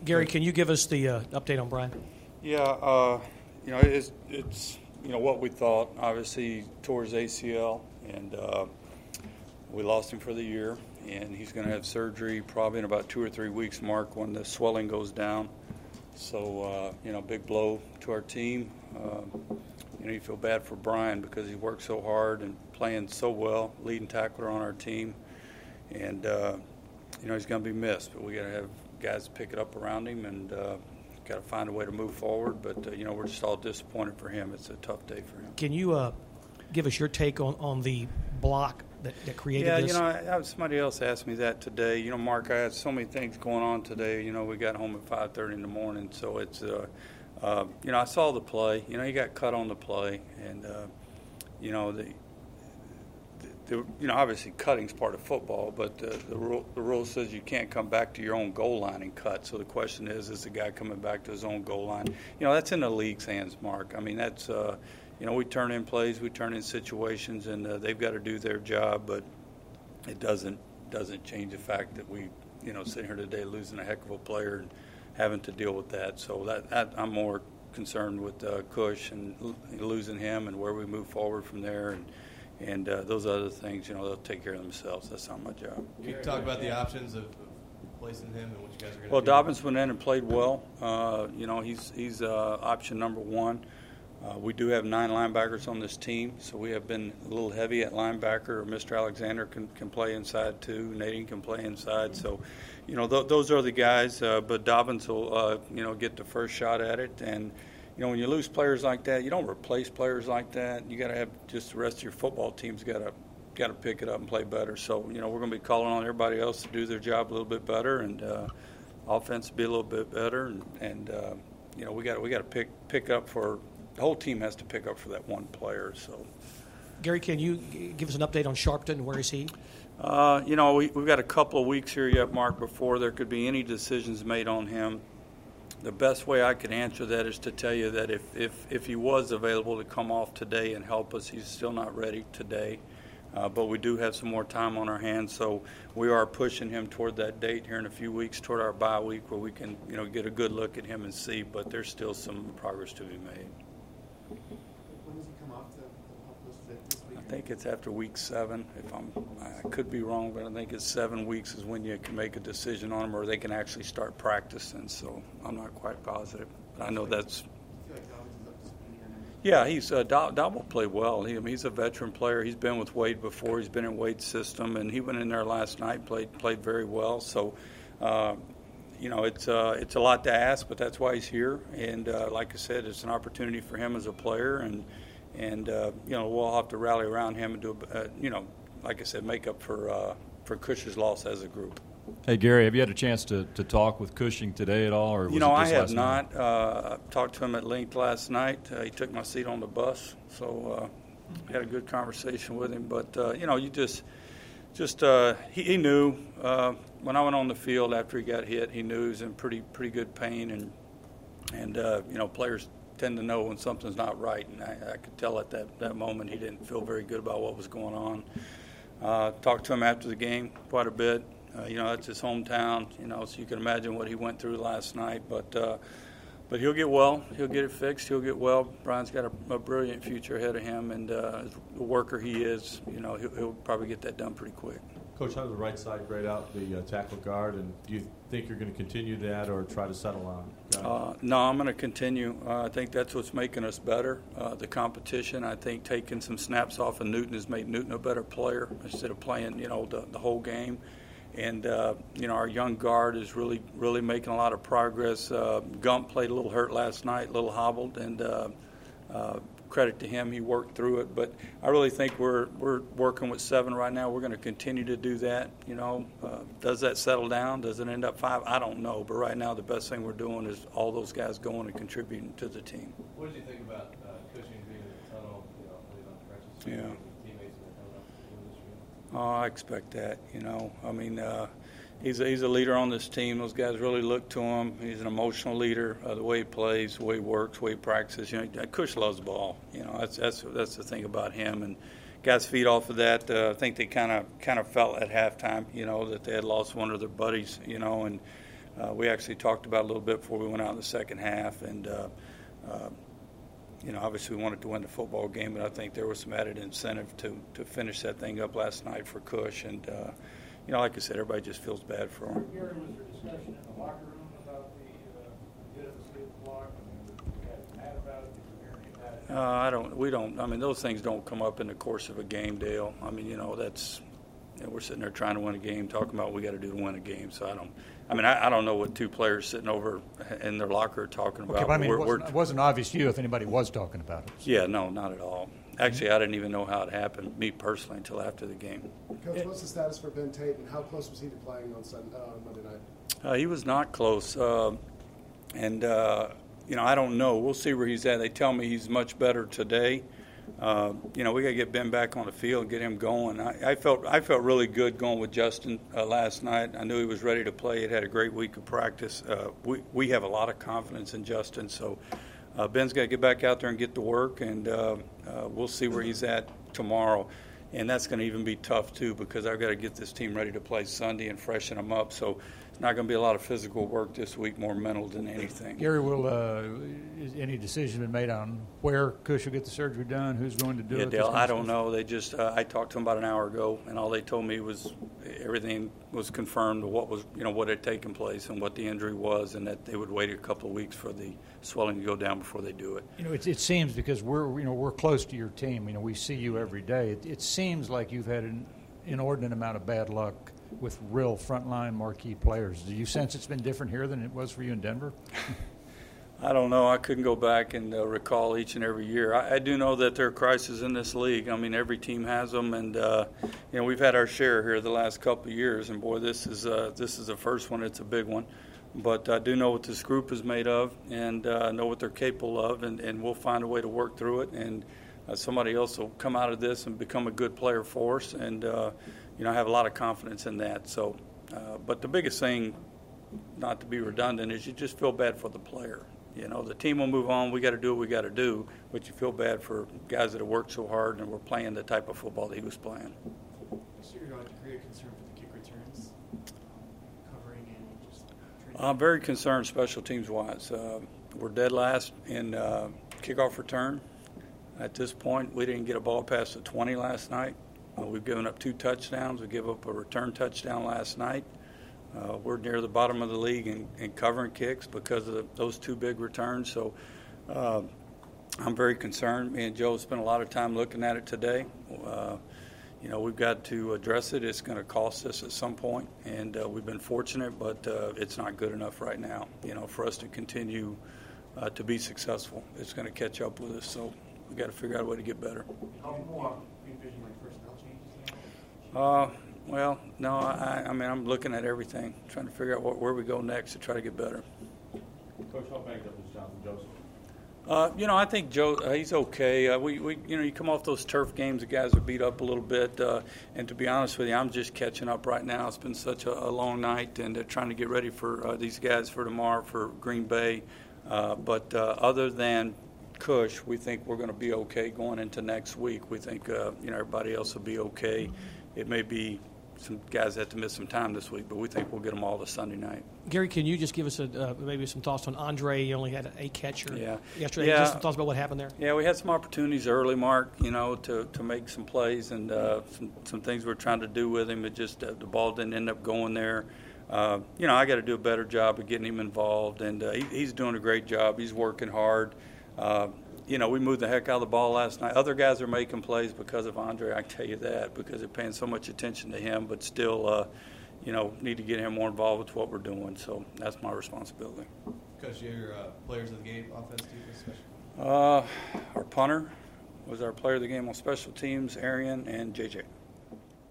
Gary, can you give us the update on Brian? Yeah, it's what we thought. Obviously, he tore his ACL, and we lost him for the year. And he's going to have surgery probably in about 2 or 3 weeks, Mark, when the swelling goes down. So, big blow to our team. You feel bad for Brian because he worked so hard and playing so well, leading tackler on our team. And, he's going to be missed. But we got to have guys pick it up around him and got to find a way to move forward. But, we're just all disappointed for him. It's a tough day for him. Can you give us your take on the block that created this? Yeah, somebody else asked me that today. Mark, I had so many things going on today. We got home at 5:30 in the morning, so it's, I saw the play. He got cut on the play, and obviously cutting's part of football, but the rule says you can't come back to your own goal line and cut. So the question is the guy coming back to his own goal line? That's in the league's hands, Mark. I mean, that's. We turn in plays, we turn in situations, and they've got to do their job. But it doesn't change the fact that we, sitting here today losing a heck of a player and having to deal with that. So that I'm more concerned with Cush and losing him and where we move forward from there. And those other things, they'll take care of themselves. That's not my job. Can you talk about the options of replacing him and what you guys are going to do? Well, Dobbins went in and played well. He's option number one. We do have 9 linebackers on this team, so we have been a little heavy at linebacker. Mr. Alexander can play inside too. Nadine can play inside. So, those are the guys. But Dobbins will, get the first shot at it. And, when you lose players like that, you don't replace players like that. You got to have just the rest of your football team's got to pick it up and play better. So, we're going to be calling on everybody else to do their job a little bit better and offense to be a little bit better. And we got to pick up for. The whole team has to pick up for that one player. So, Gary, can you give us an update on Sharpton? Where is he? We've got a couple of weeks here yet, Mark, before there could be any decisions made on him. The best way I could answer that is to tell you that if he was available to come off today and help us, he's still not ready today. But we do have some more time on our hands, so we are pushing him toward that date here in a few weeks, toward our bye week, where we can get a good look at him and see. But there's still some progress to be made. When does he come off to help us this week? I think it's after week 7. I could be wrong, but I think it's 7 weeks is when you can make a decision on him, or they can actually start practicing. So I'm not quite positive, but I know that's. I feel like Dobbins is up to speed on him. Yeah, he's Dobb will play well. He's a veteran player. He's been with Wade before. He's been in Wade's system, and he went in there last night, played very well. So. It's a lot to ask, but that's why he's here. And like I said, it's an opportunity for him as a player, and we'll have to rally around him and do, like I said, make up for Cush's loss as a group. Hey Gary, have you had a chance to talk with Cushing today at all, or was it just I have last night? not. Talked to him at length last night. He took my seat on the bus, so had a good conversation with him. But he knew when I went on the field after he got hit, he knew he was in pretty good pain, and players tend to know when something's not right, and I could tell at that moment he didn't feel very good about what was going on. Talked to him after the game quite a bit. That's his hometown, so you can imagine what he went through last night, but he'll get well. He'll get it fixed. He'll get well. Brian's got a brilliant future ahead of him, and as the worker he is, he'll probably get that done pretty quick. Coach, how does the right side grade out the tackle guard, and do you think you're going to continue that or try to settle on? No, I'm going to continue. I think that's what's making us better, the competition. I think taking some snaps off of Newton has made Newton a better player instead of playing, the whole game. And, our young guard is really making a lot of progress. Gump played a little hurt last night, a little hobbled, and credit to him, he worked through it. But I really think we're working with 7 right now. We're going to continue to do that. Does that settle down? Does it end up 5? I don't know. But right now, the best thing we're doing is all those guys going and contributing to the team. What did you think about Cushing being in the tunnel, playing on practice? Yeah. Teammates that are coming up this year? Oh, I expect that. He's a leader on this team. Those guys really look to him. He's an emotional leader. The way he plays, the way he works, the way he practices. Cush loves the ball. That's the thing about him. And guys feed off of that. I think they kind of felt at halftime, that they had lost one of their buddies. And we actually talked about it a little bit before we went out in the second half, and obviously we wanted to win the football game, but I think there was some added incentive to finish that thing up last night for Cush, and like I said, everybody just feels bad for him. Gary, was there discussion in the locker room about the legitimacy of the block? I mean, we had mad about it. I mean, those things don't come up in the course of a game, Dale. I mean, that's, we're sitting there trying to win a game, talking about what we got to do to win a game. So I don't know what two players sitting over in their locker are talking about. Okay, but I mean, it wasn't obvious to you if anybody was talking about it. Yeah, no, not at all. Actually, I didn't even know how it happened, me personally, until after the game. Coach, what's the status for Ben Tate, and how close was he to playing on Monday night? He was not close, I don't know. We'll see where he's at. They tell me he's much better today. We got to get Ben back on the field and get him going. I felt really good going with Justin last night. I knew he was ready to play. He had a great week of practice. We have a lot of confidence in Justin, so Ben's got to get back out there and get to work, and we'll see where he's at tomorrow. And that's going to even be tough, too, because I've got to get this team ready to play Sunday and freshen them up. So it's not going to be a lot of physical work this week, more mental than anything. Gary, is any decision been made on where Cush will get the surgery done, who's going to do it? Yeah, Dale, I don't know. They just I talked to them about an hour ago, and all they told me was everything was confirmed what had taken place and what the injury was, and that they would wait a couple of weeks for the swelling to go down before they do it. It seems, because we're close to your team. We see you every day. It seems like you've had an inordinate amount of bad luck with real frontline marquee players. Do you sense it's been different here than it was for you in Denver? I don't know. I couldn't go back and recall each and every year. I do know that there are crises in this league. I mean, every team has them, and we've had our share here the last couple of years. And boy, this is the first one. It's a big one. But I do know what this group is made of, and know what they're capable of, and we'll find a way to work through it. And somebody else will come out of this and become a good player for us. And I have a lot of confidence in that. So, but the biggest thing, not to be redundant, is you just feel bad for the player. The team will move on. We got to do what we got to do, but you feel bad for guys that have worked so hard and were playing the type of football that he was playing. What's your degree of concern for the kick returns, covering and just training? I'm very concerned special teams wise. We're dead last in kickoff return. At this point, we didn't get a ball past the 20 last night. We've given up 2 touchdowns. We gave up a return touchdown last night. We're near the bottom of the league in covering kicks because of those 2 big returns. So I'm very concerned. Me and Joe spent a lot of time looking at it today. We've got to address it. It's going to cost us at some point, and we've been fortunate, but it's not good enough right now, for us to continue to be successful. It's going to catch up with us, so we've got to figure out a way to get better. How more do you envision personnel changes? Well, no, I'm looking at everything, trying to figure out where we go next to try to get better. Coach, how banged up is Jonathan Joseph? I think Joe, he's okay. You come off those turf games, the guys are beat up a little bit, and to be honest with you, I'm just catching up right now. It's been such a long night, and trying to get ready for these guys for tomorrow for Green Bay. But other than Cush, we think we're going to be okay going into next week. We think everybody else will be okay. It may be some guys have to miss some time this week, but we think we'll get them all to Sunday night. Gary, can you just give us maybe some thoughts on Andre? You only had a catcher yesterday. Yeah. Just some thoughts about what happened there. Yeah, we had some opportunities early, Mark, to make some plays and some things we're trying to do with him. It just the ball didn't end up going there. I got to do a better job of getting him involved, and he's doing a great job. He's working hard. We moved the heck out of the ball last night. Other guys are making plays because of Andre, I can tell you that, because they're paying so much attention to him, but still, need to get him more involved with what we're doing. So that's my responsibility. Coach, your players of the game, offense, defense, special? Our punter was our player of the game on special teams, Arian and JJ.